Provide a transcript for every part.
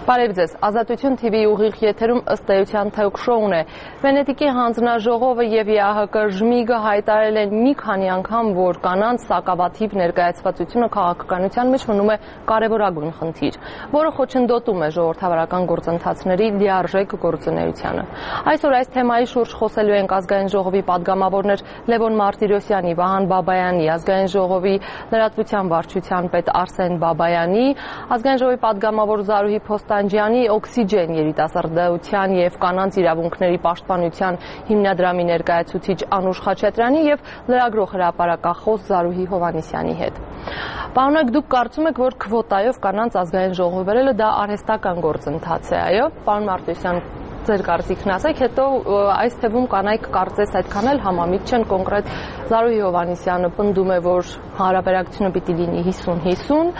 Բարև ձեզ, Ազատություն TV ուղիղ եթերում ըստ էության թոք-շոուն է։ Վենետիկի հանձնաժողովը եւ ԵԱՀԿ ԺՄԻԳ-ը հայտարարել են մի քանի անգամ, որ կանանց սակավաթիվ ներկայացվածությունը քաղաքականության մեջ մնում է կարևորագույն խնդիր, որը խոչընդոտում է ժողովրդավարական գործընթացների լիարժեք գործունեությանը։ Այսօր այս թեմայի շուրջ խոսելու ենք Ազգային ժողովի падգամավորներ Լևոն Մարտիրոսյանի, Վահան Բաբայանի, Ազգային ժողովի լրատվության վարչության պետ Արսեն Բաբայանի, Ազգային ժողովի падգամավոր Զարուհի Փոստանջյանի, Օքսիջեն երիտասարդության եւ կանանց իրավունքների պաշտպանության հիմնադրամի ներկայացուցիչ Անուշ Խաչատրյանի եւ լրագրող հրապարակախոս Զարուհի Հովհաննիսյանի հետ։ Պարոնք, դուք կարծում եք, որ քվոտայով կանանց ազգային ժողով բերելը դա արհեստական գործընթաց է, այո, պարոն Մարտիրոսյան, ձեր կարծիքն ասեք, հետո այս թվում կանայք կարծես այդքան էլ համամիտ չեն, կոնկրետ Զարուհի Հովհաննիսյանը պնդում է, որ հարաբերակցությունը պիտի լինի 50-50,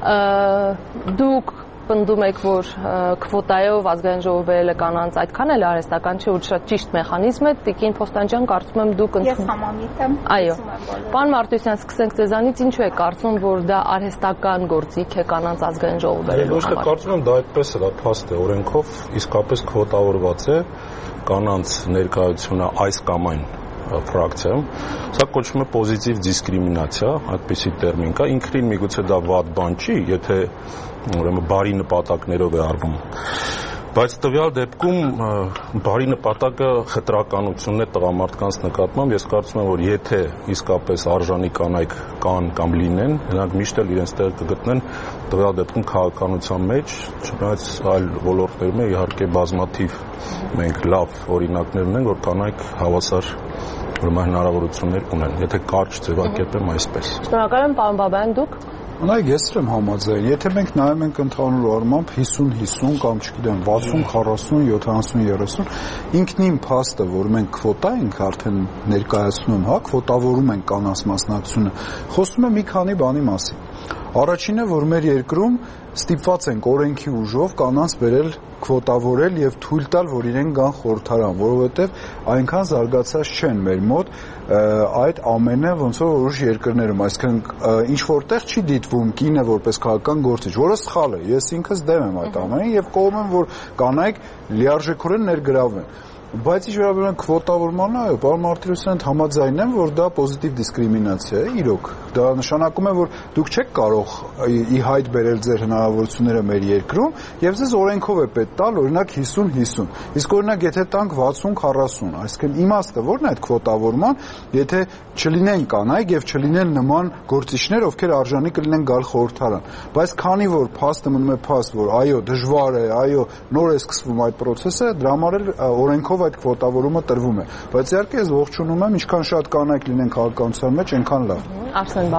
դուք պնդում եք, որ քվոտայով ազգային ժողով բերելը կանանց այդքան էլ արհեստական չէ ու շատ ճիշտ մեխանիզմ է, Տիկին Փոստանջյան, կարծում եմ դուք Ես համամիտ եմ։ Այո։ Պարոն Մարտիրոսյան, սկսենք ձեզանից, ինչու է կարծում, որ դա արհեստական գործիք է կանանց ազգային ժողով բերելու համար։ Ոչ թե կարծում եմ, դա այդպես է, դա փաստ է, օրենքով իսկապես քվոտավորված է կանանց ներկայությունը այս կամ այն ֆրակցիայում, սա կոչվում է պոզիտիվ դիսկրիմինացիա, այդպիսի տերմին կա, ինքնին միգուցե դա վատ բան չի, եթե ուրեմն բարի նպատակներով է արվում, բայց տվյալ դեպքում բարի նպատակը խտրականությունն է տղամարդկանց նկատմամբ, ես կարծում եմ, որ եթե իսկապես արժանի կանայք կան կամ լինեն, նրանք միշտ էլ իրենց տեղը կգտնեն տվյալ դեպքում քաղաքականության մեջ, չնայած այլ ոլորտներում է իհարկե բազմաթիվ մենք լավ օրինակներ ունենք, որ կանայք հավասար հնարավորություններ ունեն, եթե կարճ ձևակերպեմ այսպես։ Շնորհակալ եմ, պարոն Բաբայան, դուք։ Նայեք, ես եմ համաձայն, եթե մենք նայում ենք ընդհանուր առմամբ 50-50 կամ չգիտեմ 60-40, 70-30, ինքնին փաստը, որ մենք քվոտա ենք արդեն ներկայացնում, հա, քվոտավորում ենք կանանց մասնակցությունը, խոսում է մի քանի բանի մասին։ Առաջինը, որ մեր երկրում ստիպված ենք օրենքի ուժով կանանց բերել քվոտավորել եւ թույլ տալ, որ իրեն գան խորհրդարան, որովհետեւ այնքան զարգացած չեն մեր մոտ այդ ամենը ոնց որ որոշ երկրներում, այսինքն ինչ որտեղ չի դիտվում կինը որպես քաղաքական գործիչ, որը սխալ է։ Ես ինքս դեմ եմ այդ ամենին եւ կողմ եմ, որ կանայք լիարժեքորեն ներգրավվեն։ Բայց ինչ վերաբերում է քվոտավորմանը, այո, պարոն Մարտիրոսյան, համաձայն եմ, որ դա պոզիտիվ դիսկրիմինացիա է, իրոք։ Դա նշանակում է, որ դուք չեք կարող ի հայտ բերել ձեր հնարավորությունները մեր երկրում, եւ ձեզ օրենքով է պետք տալ, օրինակ 50-50։ Իսկ օրինակ եթե տանք 60-40, այսինքն իմաստը ո՞րն է այդ քվոտավորման, եթե չլինեն կանայք եւ չլինեն նման գործիչներ, ովքեր արժանի կլինեն գալ խորհրդարան։ Բայց քանի որ փաստը մնում է փաստ, որ այո, դժվար է, այո, նոր է սկսվում այդ process-ը, դրա համար էլ օրենքով այդ քվոտավորումը տրվում է, բայց իհարկե ես ողջունում եմ, ինչքան շատ կանայք լինեն քաղաքականության մեջ, այնքան լավ։ Արսեն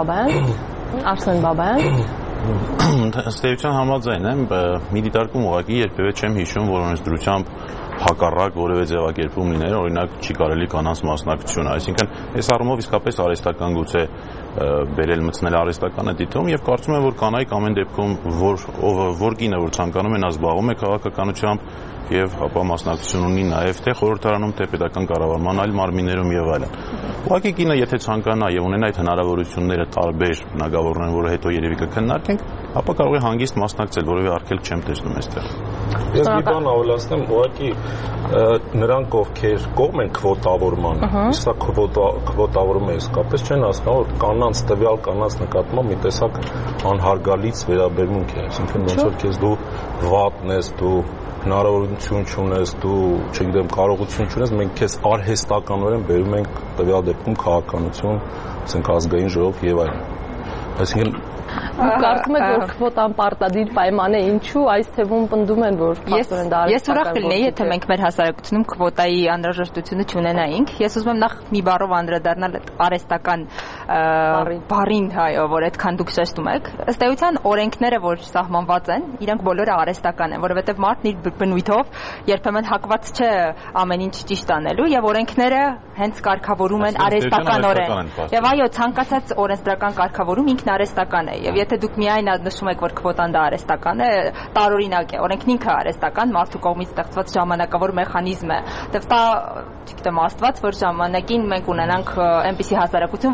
Բաբայան։ Ըստ էության համաձայն եմ, մի դիտարկում ուղղակի երբևէ չեմ հիշում, որ օրենսդրությամբ հակառակ որևէ ձևակերպում լիներ, օրինակ չի կարելի կանանց մասնակցությունը, այսինքն այս առումով իսկապես արհեստական գուցե բերել մտցնել արհեստական է դիտում եւ կարծում եմ, որ կանայք ամեն դեպքում որ կինը որ ցանկանում է նա զբաղվում է քաղաքականությամբ եւ ապա մասնակցություն ունի նաեւ թե խորհրդարանում թե պետական կառավարման այլ մարմիններում եւ այլն։ Ուղղակի կինը եթե ցանկանա եւ ունենա այդ հնարավորությունները տարբեր բնագավառներում, որը հետո երևի կքննարկենք, ապա կարող է հանգիստ մասնակցել, որովհետեւ արգելք չեմ տեսնում այստեղ։ Ես մի բան ավելացնեմ, ուղղակի նրանք ովքեր կողմ են քվոտավորման, իսկ սա քվոտավորումը իսկապես չեն հասկանում, որ կանանց տվյալ կանանց նկատմամբ մի տեսակ անհարգալից վերաբերմունք է, այսինքն ոնց որ քեզ դու վատն ես, դու հնարավորություն չունես, դու, չգիտեմ, կարողություն չունես, մենք քեզ արհեստականորեն բերում ենք տվյալ դեպքում քաղաքականություն, ասենք ազգային ժողով եւ այլն։ Այսինքն Կարծում եք, որ քվոտան պարտադիր պայման է, ինչու այս թվում պնդում են, որ փաստորեն դա Ես ուրախ կլինեի, եթե մենք մեր հասարակությունում քվոտայի անհրաժեշտությունը չունենայինք։ Ես ուզում եմ նախ մի բառով անդրադառնալ արհեստական բառին, այո, որ այդքան դուք շեշտում եք։ Ըստ էության օրենքները, որ սահմանված են, իրենք բոլորը արհեստական են, որովհետև մարդն իր բնույթով երբեմն հակված չէ ամեն ինչ ճիշտ անելու, եւ օրենքները հենց կարգավորում են արհեստականորեն։ Եվ այո, ցանկացած օրենսդրական կարգավորում ինքն արհեստական է, եւ եթե դուք միայն նշում եք, որ քվոտան դա արհեստական է, տարօրինակ է, օրենքն ինքը արհեստական, մարդու կողմից ստեղծված ժամանակավոր մեխանիզմ է։ Դե դա, չգիտեմ, աստված, որ ժամանակին մենք ունենանք այնպիսի հասարակություն, որտեղ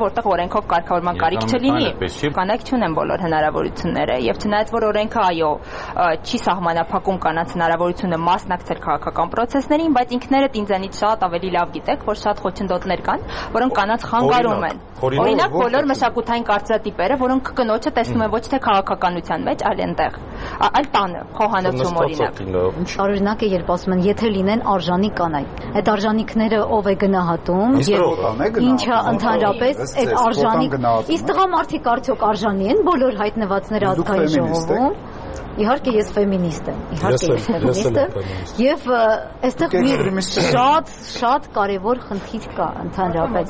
օրենքով կարգավորման կարիք չլինի։ Կանայք չունեն բոլոր հնարավորությունները եւ չնայած որ օրենքը այո չի սահմանափակում կանանց հնարավորությունը մասնակցել քաղաքական process-ներին, բայց ինքներդ ինձանից շատ ավելի լավ գիտեք, որ շատ խոչընդոտներ կան, որոնք կանանց խանգարում են։ Օրինակ բոլոր մշակութային կարծրատիպերը, որոնք կնոջը տեսնում են ոչ թե քաղաքականության մեջ, այլ այնտեղ, այլ տանը, խոհանոցում օրինակ։ Օրինակ է, երբ ասում են, եթե լինեն արժանի կանայք, այդ արժանինքները ով է գնահատում եւ ինչա ընդհանրապես այդ արժանիք, իսկ տղամարդիկ արդյոք արժանի են բոլոր հայտնվածները ազգային ժողովում։ Իհարկե ես ֆեմինիստ եմ, եւ այստեղ մի շատ կարևոր խնդիր կա ընդհանրապես։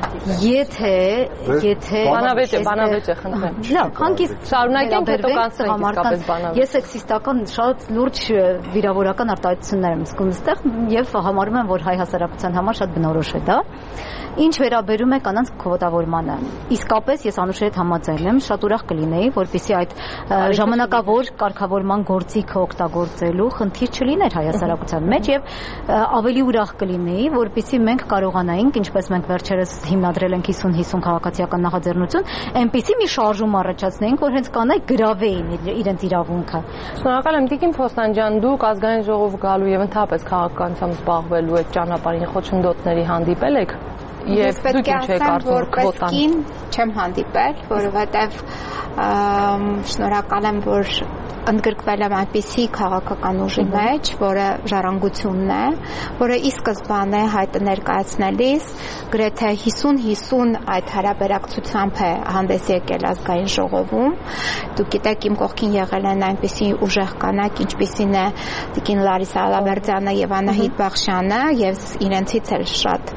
Եթե բանավեճը խնդրեմ։ Լավ, հանգիստ շարունակենք, հետո կանցնենք իսկապես բանավեճ։ Ես սեքսիստական շատ լուրջ վիրավորական արտահայտություններ եմ զգում այստեղ եւ համարում եմ, որ հայ հասարակության համար շատ բնորոշ է դա։ Ինչ վերաբերում է կանանց քվոտավորմանը, իսկապես ես Անուշի հետ համաձայն եմ, շատ ուրախ կլինեի, որպեսզի այդ ժամանակավոր կարգավորման գործիքը օգտագործելու խնդիր չլիներ հայ հասարակության մեջ եւ ավելի ուրախ կլինեի, որպեսզի մենք կարողանայինք, ինչպես մենք վերջերս հիմնադրել ենք 50-50 քաղաքացիական նախաձեռնություն, այնպիսի մի շարժում առաջացնեինք, որ հենց կանայք գրավեին իրենց իրավունքը։ Շնորհակալ եմ Տիկին Փոստան ջան, դուք ազգային ժողով գալու եւ ընդհանրապես քաղաքականությամբ զբաղվելու այդ ճանապարհին խոչընդոտների հանդիպել եք։ Ես պետք է ասեմ, որ կին չեմ հանդիպել, որովհետև շնորհակալ եմ, որ ընդգրկվել եմ այնպիսի քաղաքական ուժի մեջ, որը ժառանգությունն է, որը ի սկզբանե հայտը ներկայացնելիս գրեթե 50-50 այդ հարաբերակցությամբ է հանդես եկել ազգային ժողովում։ Դուք գիտեք, իմ կողքին եղել են այնպիսի ուժեղ կանայք, ինչպիսին է Տիկին Լարիսա Ալավերդյանը եւ Անահիտ Բախշյանը, եւ իրենցից էլ շատ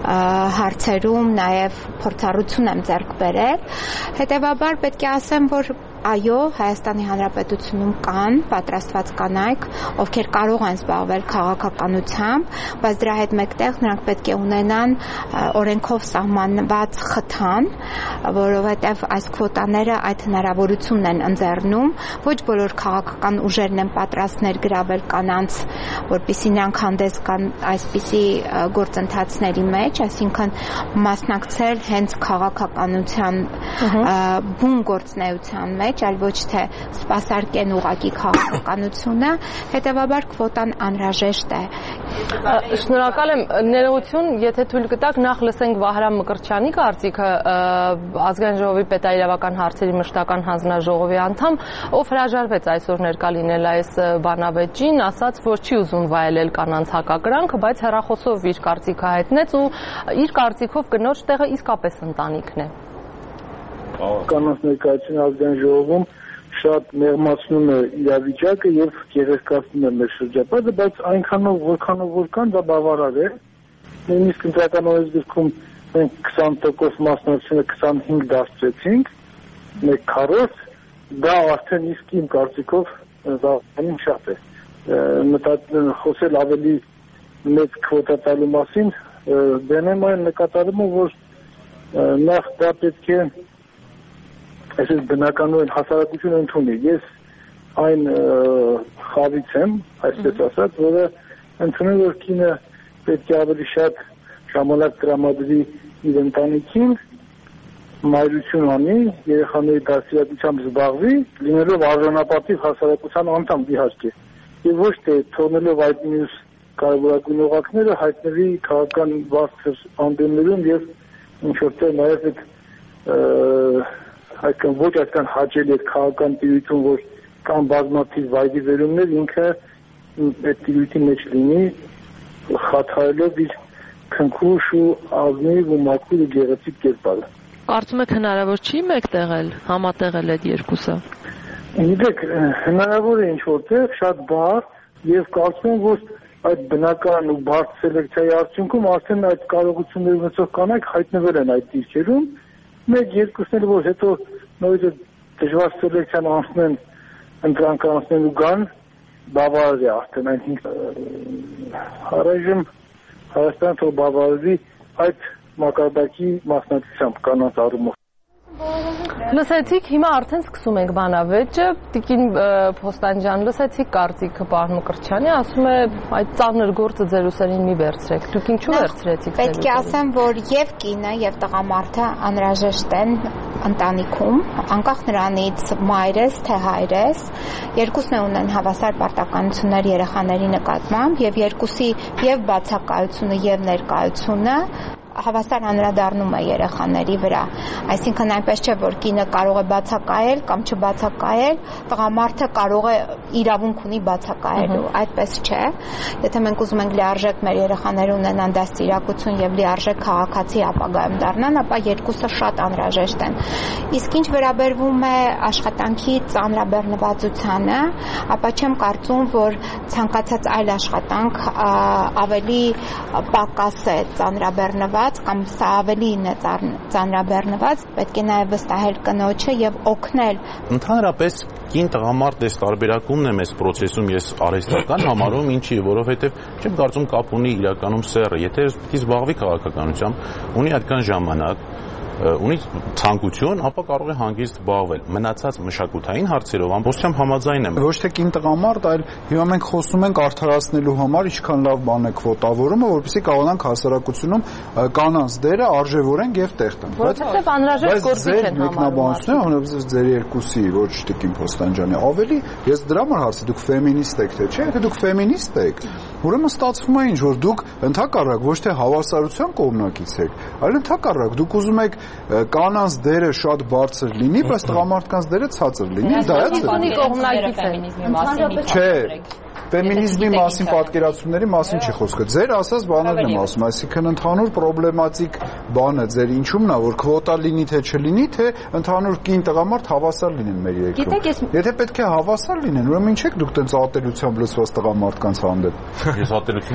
հարցերում նաև փորձառություն եմ ձեռք բերել։ Հետևաբար պետք է ասեմ, որ այո, Հայաստանի Հանրապետությունում կան պատրաստված կանայք, ովքեր կարող են զբաղվել քաղաքականությամբ, բայց դրա հետ մեկտեղ նրանք պետք է ունենան օրենքով սահմանված խթան, որովհետև այս քվոտաները այդ հնարավորությունն են ընձեռնում, ոչ բոլոր քաղաքական ուժերն են պատրաստ ներգրավել կանանց, որպեսզի նրանք հանդես գան այսպիսի գործընթացների մեջ, այսինքն մասնակցել հենց քաղաքականության բուն գործնեության մեջ, այլ ոչ թե սպասարկեն ուղակի քաղաքականությունը, հետևաբար քվոտան անհրաժեշտ է։ Շնորհակալ եմ, ներողություն, եթե թույլ կտաք, նախ լսենք Վահրամ Մկրտչյանի կարծիքը, ազգային ժողովի պետաիրավական հարցերի մշտական հանձնաժողովի անդամ, ով հրաժարվեց այսօր ներկա լինել այս բանավեճին, ասաց, որ չի ուզում վայելել կանանց հակակրանքը, բայց հեռախոսով իր կարծիքը հայտնեց ու իր կարծիքով կնոջ տեղը իսկապես ընտանիքն է։ Կանանց ներկայացումը ազգային ժողովում շատ մեղմացնում է իրավիճակը եւ գերեզկացնում է մեր շրջապատը, բայց այնքանով որքանով որ կան, դա բավարար է։ Նույնիսկ ընտրական օրենսգրքում մենք 20% մասնակցությունը 25 դարձրեցինք, մեկ քառորդ, դա արդեն իսկ իմ կարծիքով զարգանում շատ է։ Խոսել ավելի մեծ քվոտա տալու մասին, դենեմ այն նկատառումը, որ նախ դա պետք է այսպես բնականորեն հասարակությունը ընդունի։ Ես այն խավից եմ, այսպես ասած, որը ընդունում որ կինը պետք է ավելի շատ ժամանակ տրամադրի իր ընտանիքին, մայրություն անի, երեխաների դաստիարակությամբ զբաղվի, լինելով արժանապատիվ հասարակության անդամ իհարկե։ Եվ ոչ թե թողնելով այդ մյուս կարևորագույն օղակները հայտնվի քաղաքական բարձր անդամներում եւ ինչ որտեղ նաեւ այդ ոչ այդքան հաճելի է քաղաքական տիրույթում, որ կան բազմաթիվ վայրի վերումներ, ինքը այդ տիրույթի մեջ լինի, խաթարելով իր քնքուշ ու ազնիվ ու մաքուր ու գեղեցիկ կերպարը։ Կարծում եք հնարավոր չի մեկտեղել, համատեղել այդ երկուսը։ Գիտեք, հնարավոր է ինչ որտեղ շատ բարդ եւ կարծում եմ, որ այդ բնական ու բարդ սելեկցիայի արդյունքում արդեն այդ կարողությունները ունեցող կանայք հայտնվել են այդ դիրքերում, մեկ-երկուսն էլ որ հետո նույնիսկ դժվար սելեկցիան անցնեն, ընտրանք անցնեն ու գան, բավարար է արդեն այն առայժմ Հայաստանը թող բավարարվի այդ մակարդակի մասնակցությամբ կանանց առումով։ Լսեցիք, հիմա արդեն սկսում ենք բանավեճը, Տիկին Փոստան ջան, լսեցիք կարծիքը պարոն Մկրտչյանի, ասում է այդ ծանր գործը ձեր ուսերին մի վերցրեք։ Դուք ինչու վերցրեցիք ձեր ուսերին։ Պետք է ասեմ, որ եւ կինը եւ տղամարդը անհրաժեշտ են ընտանիքում, անկախ նրանից մայրես թե հայրես, երկուսն ունեն հավասար պարտականություններ երեխաների նկատմամբ եւ երկուսի եւ բացակայությունը եւ ներկայությունը հավասար անդրադառնում է երեխաների վրա։ Այսինքն այնպես չէ, որ կինը կարող է բացակայել կամ չբացակայել, տղամարդը կարող է իրավունք ունի բացակայելու, այդպես չէ։ Եթե մենք ուզում ենք լիարժեք մեր երեխաները ունենան դաստիարակություն եւ լիարժեք քաղաքացի ապագայում դառնան, ապա երկուսը շատ անհրաժեշտ են։ Իսկ ինչ վերաբերվում է աշխատանքի ծանրաբեռնվածությանը, ապա չեմ կարծում, որ ցանկացած այլ աշխատանք ավելի պակաս է ծանրաբեռնված կամ սա ավելին է ծանրաբեռնված, պետք է նաև վստահել կնոջը եւ օգնել։ Ընդհանրապես կին տղամարդ այս տարբերակումն է մեծ process-ում ես արհեստական համարում, ինչի, որովհետեւ չեմ կարծում կապ ունի իրականում սերը, եթե պիտի զբաղվի քաղաքականությամբ, ունի այդքան ժամանակ, ունի ցանկություն, ապա կարող է հանգիստ զբաղվել։ Մնացած մշակութային հարցերով ամբողջությամբ համաձայն եմ։ Ոչ թե կին տղամարդ, այլ հիմա մենք խոսում ենք արդարացնելու համար ինչքան լավ բան է քվոտավորումը, որպեսզի կարողանանք հասարակությունում կանանց դերը արժևորենք եւ տեղ տանք։ Որովհետեւ անհրաժեշտ գործիք են համարվում։ Հնարավորինս ձեր երկուսի, ոչ Տիկին Փոստան ջանի, ավելի ես դրա համար հարցի, դուք ֆեմինիստ եք թե չէ, եթե դուք ֆեմինիստ եք, ուրեմն ստացվում է ինչ որ դուք ընդհակառակ ոչ թե հավասարության կողմնակից եք, այլ ընդհակառակ դուք ուզում եք կանանց դերը շատ բարձր լինի, բայց տղամարդկանց դերը ցածր լինի, դա է։ Չէ, ֆեմինիզմի մասին պատկերացումների մասին չի խոսքը։ Ձեր ասած բաներն եմ ասում, այսինքն ընդհանուր պրոբլեմատիկ բանը ձեր ինչումն է, որ քվոտա լինի թե չլինի, թե ընդհանուր կին տղամարդ հավասար լինեն մեր երկրում։ Եթե պետք է հավասար լինեն, ուրեմն ինչ եք դուք տենց ատելությամբ լցված տղամարդկանց հանդեպ։ Ես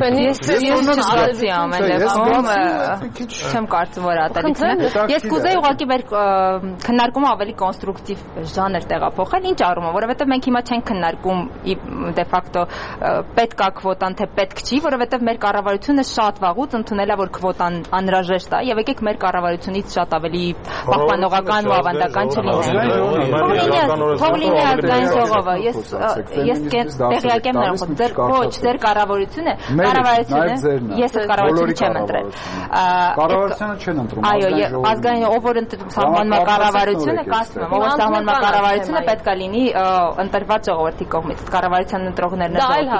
ատելություն չեմ կարծում, որ ատելություն է։ Ես կուզեի ուղղակի մեր քննարկումը ավելի կոնստրուկտիվ ժանր տեղափոխել, ինչ առումով, որովհետև մենք հիմա չենք քննարկում դե ֆակտո պետք է քվոտան թե պետք չի, որովհետև մեր կառավարությունը շատ վաղուց ընդունել է, որ քվոտան անհրաժեշտ է, եւ եկեք մեր կառավարությունից շատ ավելի պահպանողական ու ավանդական չլինենք։ Թող լինի ազգային ժողովը։ Ես տեղյակ եմ նրանց, ձեր կառավարությունը, ես այդ կառավարությունը չեմ ընտրել։ Կառավարությունը չեն ընտրում։ Այո, ազգային ով որ սահմանման կառավարությունը կասում եմ, ով սահմանման կառավարությունը պետք է լինի ընտրված ժողովրդի կողմից։ Կառավարության ընտրողներն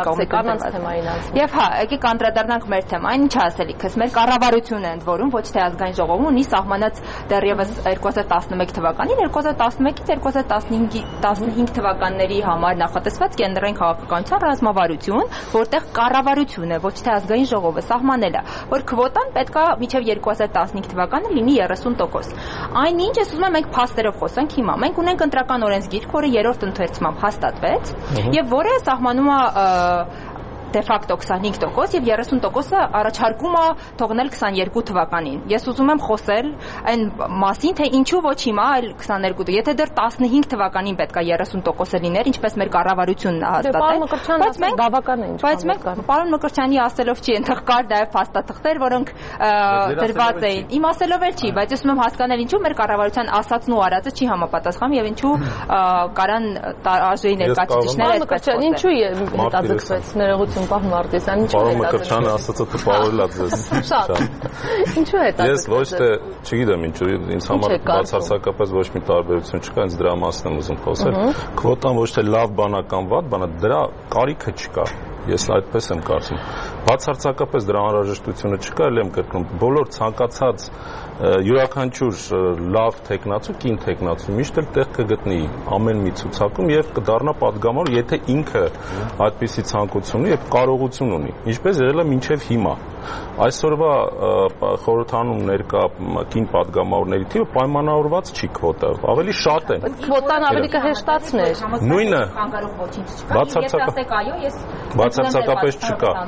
Եվ հա, եկեք անդրադառնանք մեր թեմային, ինչ ասելիքս, մեր կառավարությունը ընդ որում ոչ թե ազգային ժողովում ունի սահմանած դեռևս 2011 թվականին, 2011-ից 2015 թվականների համար նախատեսված կենտրոնային քաղաքականության ռազմավարություն, որտեղ կառավարությունը ոչ թե ազգային ժողովը սահմանել է, որ քվոտան պետք է մինչև 2015 թվականը լինի 30%։ Այնինչ ես ուզում եմ մենք փաստերով խոսենք հիմա։ Մենք ունենք ընտրական օրենսգիրք, որը երրորդ ընթերցումով հաստատվեց, եւ որը սահմանում է դե ֆակտո 25% եւ 30%-ը առաջարկում է թողնել 22 թվականին։ Ես ուզում եմ խոսել այն մասին, թե ինչու ոչ հիմա, այլ 22-ը։ Եթե դեռ 15 թվականին պետք է 30%-ը լիներ, ինչպես մեր կառավարությունն է հաստատել։ Բայց մենք պարոն Մկրտչյանի ասելով չի, այնտեղ կար նաև փաստաթղթեր, որոնք դրված էին։ Իմ ասելով էլ չի, բայց ես ուզում եմ հասկանալ ինչու մեր կառավարության ասածն ու արածը չի համապատասխանում եւ ինչու կարան արժեի ներկայացուցիչները այդպես խոսել։ Ինչու հետաձգվեց ներողություն Պարոն Մարտիրոսյան, ինչու Պարոն Մկրտչյանը ասածը տպավորել է ձեզ։ Շատ։ Ինչու հետաձգվեց։ Ես ոչ թե չգիտեմ ինչու, ինձ համար բացարձակապես ոչ մի տարբերություն չկա, ինձ դրա մասն եմ ուզում խոսել։ Քվոտան ոչ թե լավ բան է կամ վատ բան է, դրա կարիքը չկա։ Ես այդպես եմ կարծում։ Բացարձակապես դրա անհրաժեշտությունը չկա, ել եմ կրկնում, բոլոր ցանկացած յուրաքանչյուր լավ տեխնացու, կին տեխնացու միշտ էլ տեղ կգտնի ամեն մի ցուցակում եւ կդառնա падգամավոր, եթե ինքը այդպիսի ցանկություն ունի եւ կարողություն ունի, ինչպես եղել է մինչեւ հիմա։ Այսօրվա խորհրդանում ներկա կին падգամավորների թիվը պայմանավորված չի քվոտայով, ավելի շատ են։ Քվոտան ավելի կհեշտացներ։ Նույնը բացարձակապես չկա։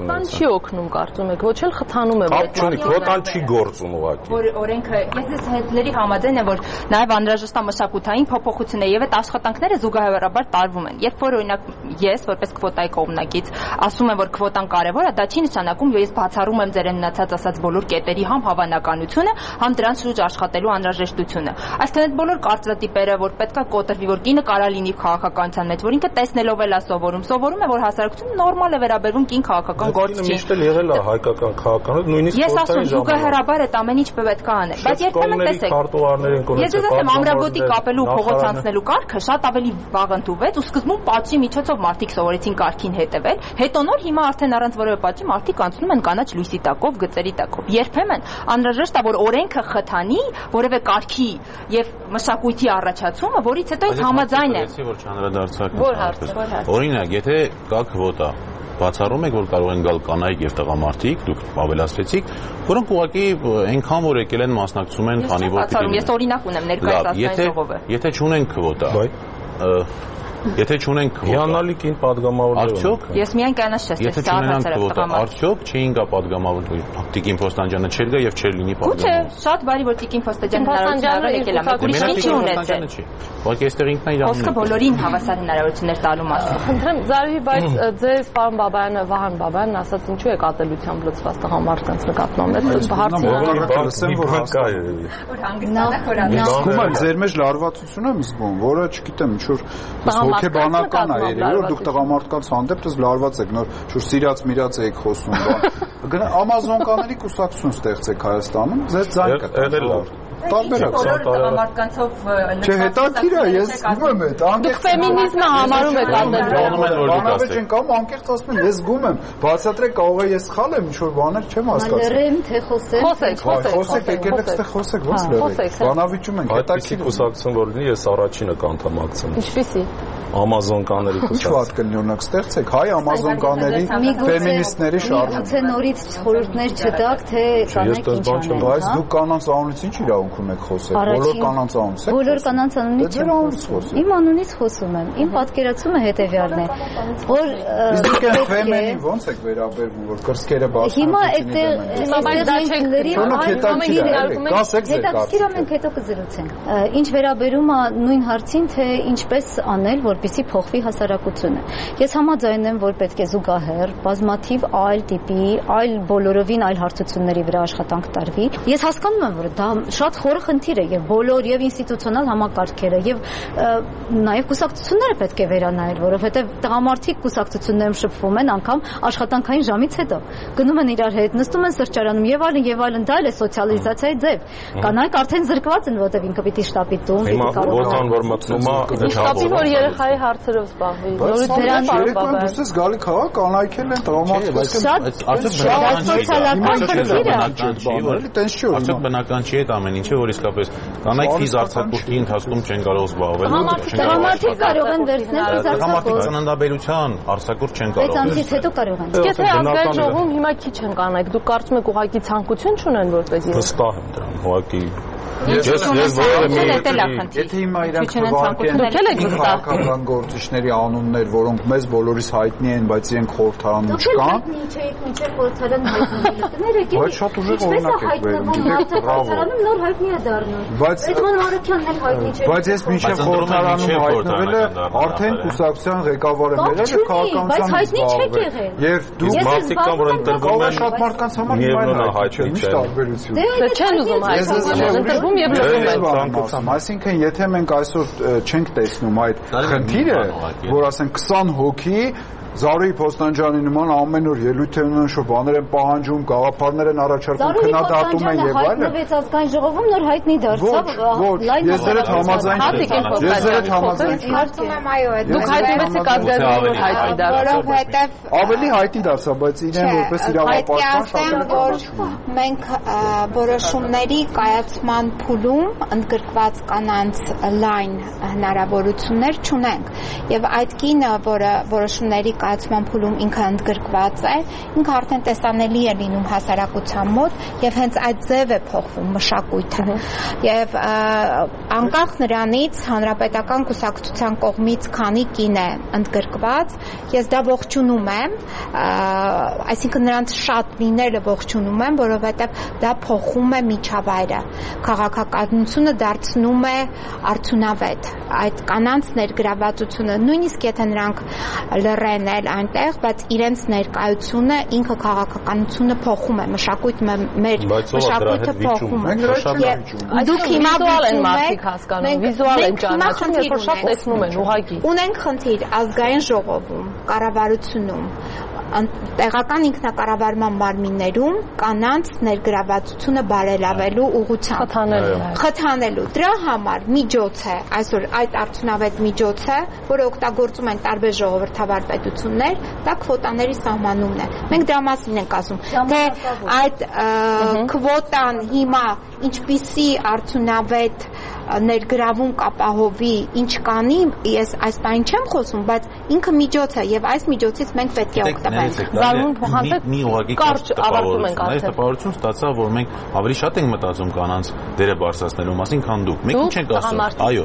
Քվոտան չի օգնում կարծում եք, ոչ էլ խթանում է։ Քվոտան չի գործում ուղղակի։ Որ օրենքը ես հետների համաձայն եմ, որ նաև անհրաժեշտ է մշակութային փոփոխություն է եւ այդ աշխատանքները զուգահեռաբար տարվում են։ Երբ որ օրինակ ես որպես քվոտայի կողմնակից ասում եմ, որ քվոտան կարևոր է, դա չի նշանակում, որ ես բացառում եմ ձեր մնացած ասած բոլոր կետերի համ հավանականությունը, համ դրանց շուրջ աշխատելու անհրաժեշտությունը։ Այսինքն այդ բոլոր կարծրատիպերը, որ պետքա կոտրվի, որ կինը կարա լինի քաղաքականության մեջ, որ ինքը տեսնելով էլ է սովորում է, որ հասարակությունը նորմալ է վերաբերվում կին քաղաքական գործ չի։ Միշտ էլ եղել է հայկական քաղաքականություն, նույնիսկ ես ասում զուգահեռաբար այդ ամեն ինչ պետք է անել, բայց երբեմն տեսեք ես ասեմ ամրագոտի կապելու ու փողոց անցնելու կարգը շատ ավելի վաղ ընդունվեց ու սկզբում պատժի միջոցով մարդիկ սովորեցին կարգին հետևել, հետո նոր հիմա արդեն առանց որևէ պատժի մարդիկ անցնում են կանաչ լույսի տակով, գծերի տակով։ Երբեմն անհրաժեշտ է որ օրենքը խթանի որևէ կարգի եւ մշակույթի առաջացումը, որից հետո ես համաձայն եմ։ Որ չանդրադարձակ։ Որ հարցը։ Օրինակ, եթե կա քվոտա, բացառում եք, որ կարող են գալ կանայք եւ տղամարդիկ, դուք ավելացրեցիք, որոնք ուղղակի այնքան որ եկել են մասնակցում են, քանի որ ես օրինակ ունեմ ներկայացած ժողովը։ Եթե չունենք քվոտա, եթե չունենք հիանալի կին падգամավորներ, արդյոք ես միայն կանաչ չեմ, եթե չունենանք քվոտա, արդյոք չէին գա падգամավոր, Տիկին Փոստանջյանը չէր գա եւ չէր լինի падգամավոր։ Չէ, շատ բարի որ Տիկին Փոստանջյանը եկել է, մեկ ուրիշ ինչ ունեցել։ Ուղղակի այստեղ ինքն իր Խոսքը բոլորին հավասար հնարավորություններ տալու մասին։ Խնդրեմ, Զարուհի, բայց ձեզ պարոն Բաբայանը, Վահան Բաբայանն ասաց ինչու եք ատելությամբ լցված տղամարդկանց նկատմամբ։ Այդ հարցը լսեմ որ հասկա երևի։ Որ հանգստանա խորանը։ Զգում եմ ձեր մեջ լարվածություն եմ զգում, որը չգիտեմ ինչ որ հոգեբանական է երևի, որ դուք տղամարդկանց հանդեպ դες լարված եք, նոր շուտ սիրած միրած եք խոսում, բան։ Ամազոնկաների կուսակցություն ստեղծեք Հայաստանում, ձեզ ձայն կտա։ Տարբերակ տղամարդկանցով Չէ, հետաքրքիր է, ես զգում եմ այդ, անկեղծ ֆեմինիզմը համարում եք ատելություն։ Բանավեճ են կամ անկեղծ ասում եմ, ես զգում եմ, բացատրեք կարող է ես սխալ եմ, ինչ որ բաներ չեմ հասկացել։ Լրեմ թե խոսեմ։ Խոսեք, եկել եք այստեղ խոսեք, ո՞նց լրեք։ Բանավիճում ենք, հետաքրքիր կուսակցություն որ լինի, ես առաջինը կանդամակցեմ։ Ինչպիսի։ Ամազոնկաների կուսակցություն։ Ինչ վատ կլինի օրինակ ստեղծեք հայ ամազոնկաների ֆեմինիստների շարժում։ Գուցե նորից խորհուրդներ չտաք, թե կանայք ինչ անեն։ Բայց դուք կանանց անունից ինչ իրավունք ունեք խոսել։ Բոլոր կանանց անունից եք։ Բոլոր կանանց անունից չեմ խոսում։ Իմ անունից խոսում եմ։ Իմ պատկերացումը հետեւյալն է, որ իսկ դուք ֆեմինին ո՞նց եք վերաբերվում, որ կրսկերը բացում հիմա այդտեղ մենք հետո կզրուցենք։ Ինչ վերաբերում է նույն հարցին, թե ինչպես անել, որպեսզի փոխվի հասարակությունը։ Ես համաձայն եմ, որ պետք է զուգահեռ բազմաթիվ այլ տիպի, այլ բոլորովին այլ հարցությունների վրա աշխատանք տարվի։ Ես հասկանում եմ, որ դա շատ խորը խնդիր է եւ բոլոր եւ ինստիտուցիոնալ համակարգերը եւ նաեւ կուսակցությունները պետք է վերանայել, որովհետեւ տղամարդիկ կուսակցություններում շփվում են անգամ աշխատանքային ժամից հետո։ Գնում են իրար հետ, նստում են սրճարանում եւ այլն, դա էլ է սոցիալիզացիայի ձև։ Կանայք արդեն զրկված են, որովհետեւ ինքը պիտի շտապի տուն, պիտի կարողանան որ մտնում է շտապի որ երեխայի հարցերով զբաղվի։ Նորից դրան դուրս ես գալի քաղաք, կանայքել են տղամարդիկ, Արդյոք բնական չի այդ ամեն ինչը, որ իսկապես կանայք ֆիզ արձակուրդի ընթացքում չեն կարող զբաղվել։ Տղամարդիկ կարող են վերցնել տղամարդիկ ծննդաբերության արձակուրդ չեն կարող։ Այդ ամսից հետո կարող են։ Իսկ եթե ազգային ժողովում հիմա քիչ են կանայք, դուք կարծում եք ուղղակի ցանկություն չունեն որպես վստահ եմ դրան, ուղղակի Եթե հիմա իրանք թվարկեն քաղաքական գործիչների անուններ, որոնք մեզ բոլորիս հայտնի են, բայց իրենք խորհրդարանում չկան։ Բայց շատ ուժեղ օրինակ եք բերում, գիտեք, բրավո։ Նոր հայտնի է դառնում։ Էդմոն Մարուկյանն էլ հայտնի չէ։ Բայց ես մինչև խորհրդարանում հայտնվել է, արդեն կուսակցության ղեկավար եմ եղել եւ քաղաքականությամբ զբաղվել։ Եվ դուք մարդիկ կան, որ ընտրվում են շատ մարդկանց համար հիմա հայտնի չէ, տարբերություն։ Դե չեն ուզում հայտնվել։ Այսինքն, եթե մենք այսօր չենք տեսնում այդ խնդիրը, որ ասենք 20 հոգի Զարուհի Փոստանջյանի նման ամեն օր ելույթ են ունենում, շո բաներ են պահանջում, գաղափարներ են առաջարկում, քննադատում են եւ այլն։ Հայտնվեց ազգային ժողովում, նոր հայտնի դարձավ։ Ես դեռ հետ համաձայն չեմ։ Ես դեռ հետ համաձայն չեմ։ Կարծում եմ այո, այդ դուք հայտնվեցիք ազգային ժողովում հայտնի դարձավ։ Որովհետեւ ավելի հայտնի դարձավ, բայց իրեն որպես իրավապաշտպան շատ որ մենք որոշումների կայացման փուլում ընդգրկված կանանց լայն հնարավորություններ չունենք եւ այդ կինը, որը որոշումների ներկայացման փուլում ինքը ընդգրկված է, ինքը արդեն տեսանելի է լինում հասարակության մոտ եւ հենց այդ ձև է փոխվում մշակույթը։ Եվ անկախ նրանից հանրապետական կուսակցության կողմից քանի կին է ընդգրկված, ես դա ողջունում եմ, այսինքն նրանց շատ լինելը ողջունում եմ, որովհետեւ դա փոխում է միջավայրը, քաղաքականությունը դարձնում է արդյունավետ, այդ կանանց ներգրավվածությունը, նույնիսկ եթե նրանք լռեն էլ այնտեղ, բայց իրենց ներկայությունը ինքը քաղաքականությունը փոխում է, մշակույթը մեր մշակույթը փոխում է։ Դուք հիմա մարդիկ հասկանում, վիզուալ են ճանաչում, երբ շատ տեսնում են ուղղակի։ Ունենք խնդիր ազգային ժողովում, կառավարությունում, տեղական ինքնակառավարման մարմիններում կանանց ներգրավվածությունը բարելավելու ուղղությամբ խթանելու դրա համար միջոց է այսօր այդ արդյունավետ միջոց է, որը օգտագործում են տարբեր ժողովրդավար պետություններ, դա քվոտաների սահմանումն է։ Մենք դրա մասին ենք ասում, թե այդ քվոտան հիմա ինչպիսի արդյունավետ ներգրավում կապահովի, ինչ կանի, ես այս բան չեմ խոսում, բայց ինքը միջոց է եւ այս միջոցից մենք պետք է օգտվենք։ Զարմուն փոխանցեք մի ուղղակի կարճ տպավորություն ստացա, որ մենք ավելի շատ ենք մտածում կանանց դերը բարձրացնելու մասին, քան դուք։ Մենք չենք ասում, այո,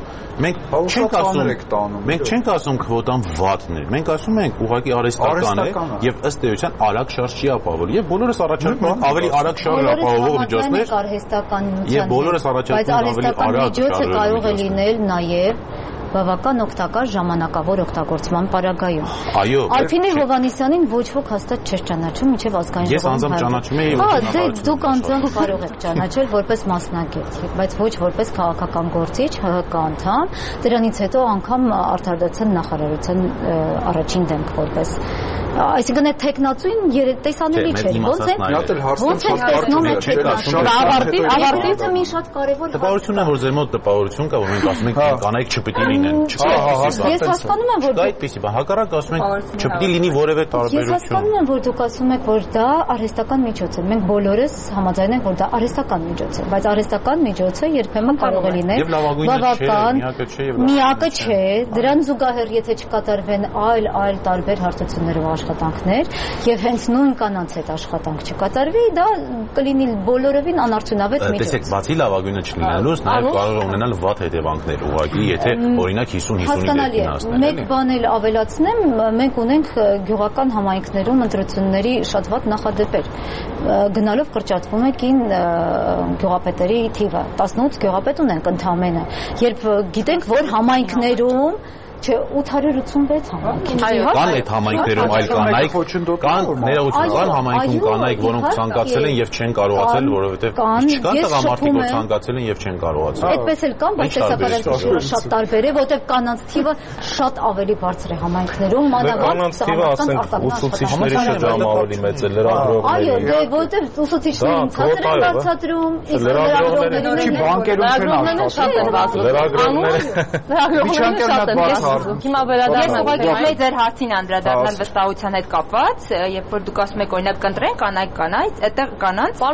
մենք չենք ասում քվոտան վատն է։ Մենք ասում ենք ուղղակի արհեստական է եւ ըստ էության արագ շարժ չի ապահովել։ Եվ բոլորս առաջարկում ենք ավելի արագ շարժ ապահովող միջոցներ։ Եվ բոլորս առաջարկում ենք ավելի արագ միջոցը կարող է լինել նաև բավական օգտակար ժամանակավոր օգտագործման պարագայում։ Այո։ Ալփինե Հովհաննիսյանին ոչ ոք հաստատ չէր ճանաչում, մինչև ազգային ժողովում։ Ես անձամբ ճանաչում եի։ Դե դուք անձամբ կարող եք ճանաչել որպես մասնագետ, բայց ոչ որպես քաղաքական գործիչ, ՀՀԿ անդամ, դրանից հետո անգամ արտարդացան նախարարության առաջին դեմք որպես այսինքն այդ տեխնացույն տեսանելի չէ։ Ոնց է տեսնում եք ավարտիվը մի շատ կարևոր տպավորությունն է, որ ձեր մոտ տպավորություն կա, որ մենք ասում ենք կանայք չպիտի լինեն։ Ես հասկանում եմ, որ դա այդպեսի բան, հակառակ ասում ենք չպիտի լինի որևէ տարբերություն։ Ես հասկանում եմ, որ դուք ասում եք, որ դա արհեստական միջոց է։ Մենք բոլորս համաձայն ենք, որ դա արհեստական միջոց է, բայց արհեստական միջոցը երբեմն կարող է լինել բավական միակը չէ, դրան զուգահեռ եթե չկատարվեն այլ տարբեր հարթություններով աշխատանքներ եւ հենց նույն կանանց հետ աշխատանք չկատարվի, դա կլինի բոլորովին անարդյունավետ միջոց։ Տեսեք, բացի լավագույնը չլինելուց, նաեւ կարող է ունենալ վատ հետևանքներ, ուղղակի, եթե օրինակ 50-55 գնացնել։ Մեկ բան էլ ավելացնեմ, մենք ունենք գյուղական համայնքներում ընտրությունների շատ վատ նախադեպեր։ Գնալով կրճատվում է կին գյուղապետերի թիվը։ 18 գյուղապետ ունենք ընդամենը։ Երբ գիտենք, որ համայնքներում Չէ 886 համայնք։ Կան այդ համայնքներում այլ կանայք, կան ներողություն, համայնքում կանայք, որոնք ցանկացել են եւ չեն կարողացել, որովհետեւ չկան տղամարդիկ, որ ցանկացել են եւ չեն կարողացել։ Այդպես էլ կան, բայց տեսականատիրը շատ տարբեր է, որովհետեւ կանանց թիվը շատ ավելի բարձր է համայնքներում, մանավանդ տղամարդիկ ուսուցիչների շրջանը ավելի մեծ է, լրագրողների։ Այո, դե որովհետեւ ուսուցիչներին ցածր են բարձրացրում, իսկ լրագրողներին լրագրողները շատ են բարձր։ Լրագրողները Հիմա վերադառնանք ուղղակի ձեր հարցին անդրադառնալ վստահության հետ կապված, երբ որ դուք ասում եք օրինակ կընտրեն կանայք, այդտեղ կանանց,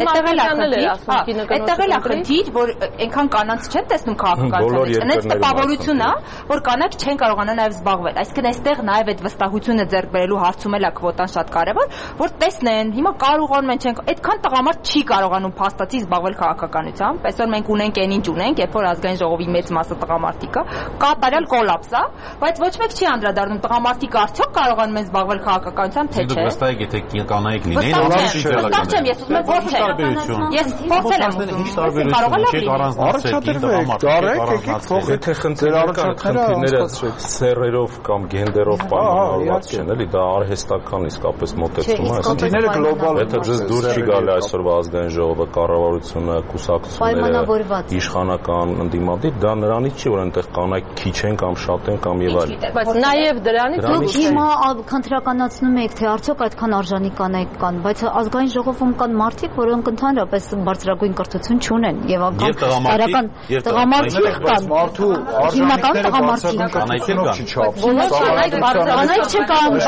այդտեղ էլ է խնդիր, որ այնքան կանանց չեն տեսնում քաղաքականության մեջ։ Այնց տպավորություն է, որ կանայք չեն կարողանա նաև զբաղվել։ Այսինքն այստեղ նաև այդ վստահությունը ձեռք բերելու հարցում էլ է քվոտան շատ կարևոր, որ տեսնեն, հիմա կարողանում են չեն, այդքան տղամարդ չի կարողանում փաստացի զբաղվել քաղաքականությամբ։ Այսօր մենք ունենք այն ինչ ունենք, երբ որ ազգային ժողովի մեծ մասը տղամարդիկ է, կատարյալ կոլապս է, բայց ոչ մեկ չի անդրադառնում տղամարդիկ արդյոք կարողանում են զբաղվել քաղաքականությամբ, թե չէ։ Դուք վստահ եք, եթե կանայք լինեին, վստահ չեմ, ես ուզում եմ փոխել։ Ես փոխել եմ ուզում։ Ինչ տարբերություն եթե խնդիրները սերերով կամ գենդերով պայմանավորված չեն, էլի դա արհեստական իսկապես մոտեցում է։ Խնդիրները գլոբալ են։ Եթե ձեզ դուր չի գալի այսօրվա ազգային ժողովը, կառավարությունը, կուսակցությունները, իշխանական ընդդիմադիր, դա նրանից չի, որ այնտեղ կանայք քիչ են կամ շատ են կամ եւ այլն։ Բայց նաեւ դրանից դուք հիմա քննարկականացնում եք, թե արդյոք այդքան արժանի կանայք կան, բայց ազգային ժողովում կան մարդիկ, որոնք ընդհանրապես բարձրագույն կրթություն չունեն եւ անգամ տղամարդիկ կան, հիմնական տղամարդիկ կանայք կան։ Բոլոր կանայք չկան,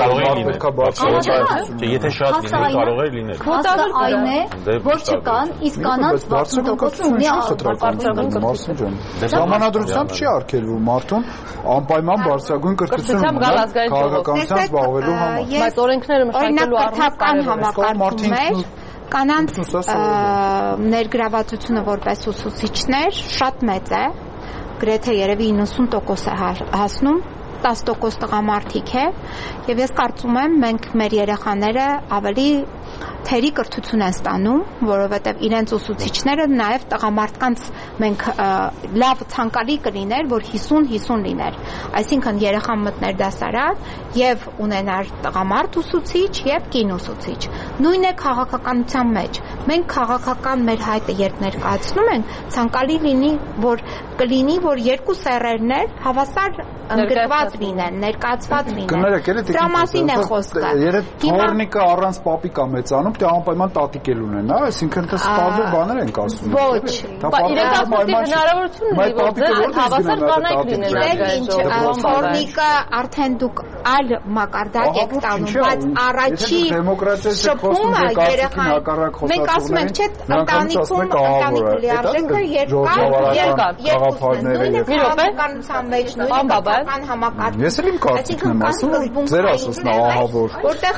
Եթե շատ լինի, կարող է լինել։ Քվոտան այն է, որ չկան, իսկ կանանց 60% ունի Ժամանադրությամբ չի արգելվում մարդուն անպայման բարձրագույն կրթություն ունենալ քաղաքականությամբ զբաղվելու համար։ Բայց օրենքները մշակելու առումով համակարգում կանանց ներգրավվածությունը որպես ուսուցիչներ շատ մեծ է, գրեթե երևի 90% է հասնում, 10% տղամարդիկ է, եւ ես կարծում եմ մենք մեր երեխաները ավելի թերի կրթություն են ստանում, որովհետև իրենց ուսուցիչները նաև տղամարդկանց մենք լավ ցանկալի կլիներ, որ 50-50 լիներ, այսինքն երեխան մտներ դասարան եւ ունենար տղամարդ ուսուցիչ եւ կին ուսուցիչ։ Նույնն է քաղաքականության մեջ։ Մենք քաղաքական մեր հայտը երբ ներկայացնում ենք, ցանկալի լինի, որ կլինի, որ երկու սեռերներ հավասար ընդգրկված լինեն, ներկայացված լինեն։ Դրա մասին է խոսքը։ Երբ թորնիկը առանց պապիկա մեծանում, դե անպայման տատիկ էլ ունենա, այսինքն դա տարբեր բաներ են ասում։ Ոչ, իրականացի հնարավորություն ունի, որ ձեր հավասար կանայք լինեն։ Թորնիկը արդեն դուք այլ մակարդակ եք տանում, բայց առաջի շփումը երեխան մենք ասում ենք, չէ՞, ընտանիքում լիարժեքը երկուսն են, քաղաքականության մեջ նույն համակարգ։ Ես էլ իմ կարծիքն եմ ասում, ձեր ասածն ահավոր։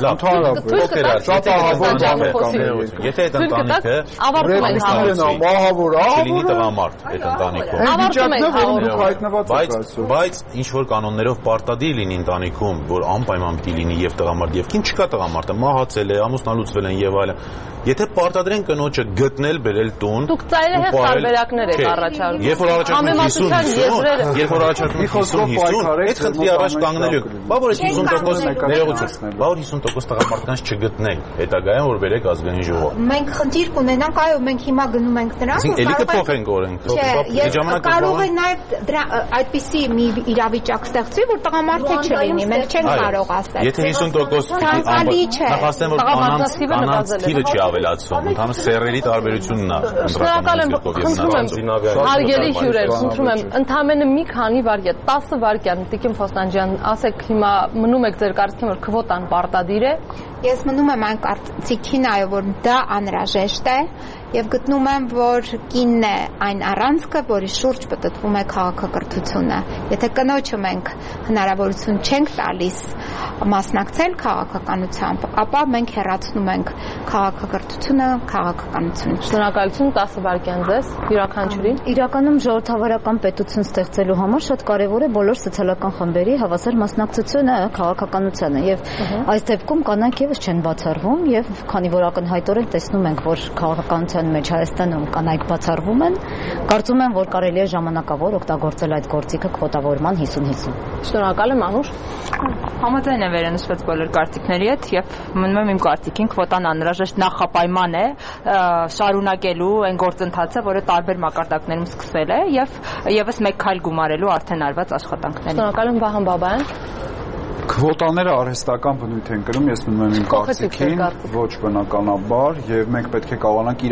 Եթե այդ ընտանիքը ավարտում են ահավոր, լինի տղամարդ այդ ընտանիքում, բայց ինչ որ կանոններով պարտադիր լինի ընտանիքում, որ անպայման պիտի լինի եւ տղամարդ եւ կին, չկա տղամարդը մահացել է, ամուսնալուծվել են եւ այլն։ Եթե պարտադրեն կնոջը գտնել, բերել տուն, դուք ծայրահեղ տարբերակներ եք առաջարկում։ Երբ որ առաջարկում 50-50, այդ խնդրի առաջ կանգնելու եք։ Բա որ 50% ներողություն, բա որ 50% տղամարդկանց չգտնենք, հետագայում որ բերեք ազգային ժողով։ Մենք խնդիր կունենանք, այո, մենք հիմա գնում ենք դրան։ Էլի կփոխենք օրենքը։ Կարող է նաև այդպիսի մի իրավիճակ ստեղծվի, որ տղամարդը չլինի, մենք չենք կարող ասել։ Եթե 50% նախաստեմ որ կանանց թիվը չի ավելացվում, ընդհանուր սեռերի տարբերությունն է։ Շնորհակալ եմ, խնդրում եմ, հարգելի հյուրեր, խնդրում եմ, ընդամենը մի քանի վայրկյան, 10 վայրկյան, Տիկին Ֆոստանջյան, ասեք հիմա մնում եք ձեր կարծիքին, որ քվոտան պարտադիր է։ Ես մնում եմ այն կարծիքին, այո, որ դա անհրաժեշտ է եւ գտնում եմ, որ կինն է այն առանցքը, որի շուրջ պտտվում է քաղաքակրթությունը։ Եթե կնոջը մենք հնարավորություն չենք տալիս մասնակցել քաղաքականությամբ, ապա մենք հեռացնում ենք քաղաքակրթությունը, քաղաքականությունից։ Շնորհակալություն, 10 վայրկյան ձեզ, յուրաքանչյուրին։ Իրականում ժողովրդավարական պետություն ստեղծելու համար շատ կարևոր է բոլոր սոցիալական խմբերի հավասար մասնակցությունը քաղաքականությանը եւ այս դեպքում կանայք եւս չեն բացառվում եւ քանի որ ակնհայտորեն տեսնում ենք, որ քաղաքականության մեջ Հայաստանում կանայք բացառվում են, կարծում եմ, որ կարելի է ժամանակավոր օգտագործել այդ գործիքը քվոտավորման 50-50։ Շնորհակալ եմ, Անուշ։ Համաձայն եմ վերանշված բոլոր կարծիքների հետ եւ մնում եմ իմ կարծիքին, քվոտան անհրաժեշտ նախապայման է շարունակելու այն գործընթացը, որը տարբեր մակարդակներում սկսվել է եւ եւս մեկ քայլ գումարելու արդեն արված աշխատանքներին։ Շնորհակալ եմ, Վահան Բաբայան։ Քվոտաները արհեստական բնույթ են կրում, ես մնում եմ իմ կարծիքին, ոչ բնականաբար, եւ մենք պետք է կարողանանք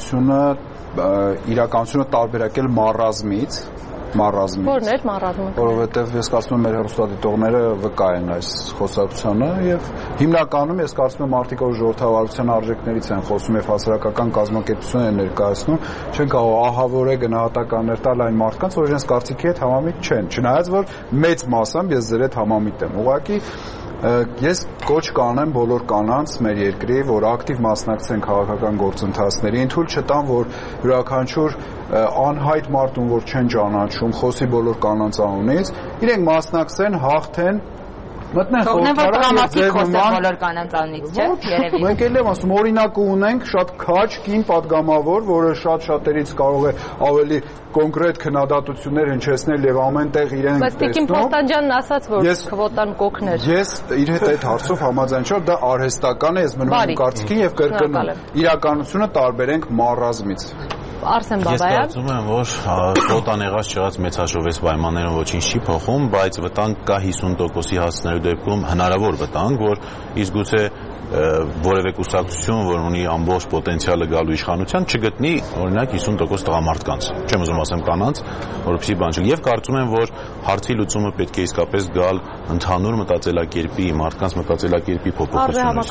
իրականությունը տարբերակել մառազմից։ Որն էր մառազմը։ Որովհետև ես կարծում եմ մեր հեռուստադիտողները վկա են այս խոսակցությանը եւ հիմնականում ես կարծում եմ մարդիկ որ ժողովրդավարության արժեքներից են խոսում եւ հասարակական կազմակերպություն են ներկայացնում, չեն կարող ահավոր է գնահատականներ տալ այն մարդկանց, որ իրենց կարծիքի հետ համամիտ չեն, չնայած որ մեծ մասամբ ես ձեր հետ համամիտ եմ։ Ուղղակի ես կոչ կանեմ բոլոր կանանց մեր երկրի, որ ակտիվ մասնակցեն քաղաքական գործընթացներին, թույլ չտան, որ յուրաքանչյուր անհայտ մարդուն, որ չեն ճանաչում, խոսի բոլոր կանանց անունից, իրենք մասնակցեն, հաղթեն, մտնեն խորհրդարան բոլոր կանանց անունից, չէ՞, երևի։ Մենք էլ եմ ասում, օրինակը ունենք շատ քաջ կին падգամավոր, որը շատ-շատերից կարող է ավելի կոնկրետ քննադատություններ հնչեցնել եւ ամենտեղ իրեն տեսնում։ Բայց Տիկին Ֆոստանջյանն ասաց, որ քվոտան կօգներ։ Ես իր հետ այդ հարցով համաձայն չեմ, դա արհեստական է, ես մնում եմ կարծիքին եւ կրկնում։ Իրականությունը տարբերենք մառազմից։ Արսեն Բաբայան։ Ես կարծում եմ, որ քվոտան եղած չեղած մեծաշովես պայմաններով ոչինչ չի փոխում, բայց վտանգ կա 50%-ի հասնելու դեպքում հնարավոր վտանգ, որ իսկ գուցե որևէ կուսակցություն, որ ունի ամբողջ պոտենցիալը գալու իշխանության, չգտնի օրինակ 50% տղամարդկանց։ Չեմ ուզում ասեմ կանանց, որովհետեւ բան չի։ Եվ կարծում եմ, որ հարցի լուծումը պետք է իսկապես գալ ընդհանուր մտածելակերպի, մարդկանց մտածելակերպի փոփոխությունից։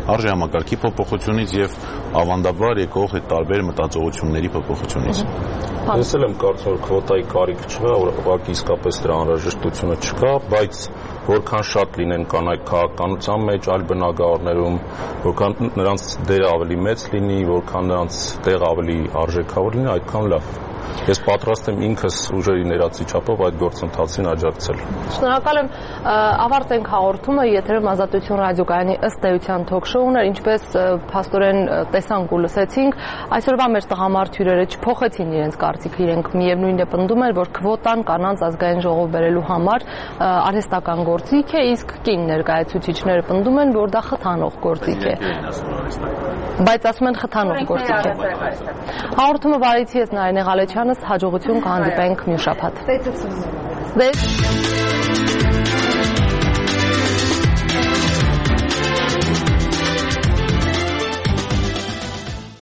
արժեհամակարգի փոփոխությունից եւ ավանդաբար եկող այդ տարբեր մտածողությունների փոփոխությունից։ Ես էլ եմ կարծում, որ քվոտայի կարիք չկա, ուղղակի իսկապես դրա անհրաժեշտությունը չկա, բայց որքան շատ լինեն կանայք քաղաքականության մեջ, այլ բնակարարներում, որքան նրանց դերը ավելի մեծ լինի, որքան նրանց տեղ ավելի արժեքավոր լինի, այդքան լավ։ Ես պատրաստ եմ ինքս ուժերի ներածի չափով այդ գործընթացին աջակցել։ Շնորհակալ եմ, ավարտենք հաղորդումը, եթերում Ազատություն ռադիոկայանի ըստ էության թոք-շոուն էր, ինչպես փաստորեն տեսանք ու լսեցինք, այսօրվա մեր տղամարդ հյուրերը չփոխեցին իրենց կարծիքը, իրենք միևնույնն է պնդում են, որ քվոտան կանանց ազգային ժողով բերելու համար արհեստական գործիք է, իսկ կին ներկայացուցիչները պնդում են, որ դա խթանող գործիք է։ Բայց ասում են խթանող գործիք է։ Հաղորդումը վարեցի ես Նարինե Ղալեչյանը, հաջողություն կհանդիպենք մյուս շաբաթ։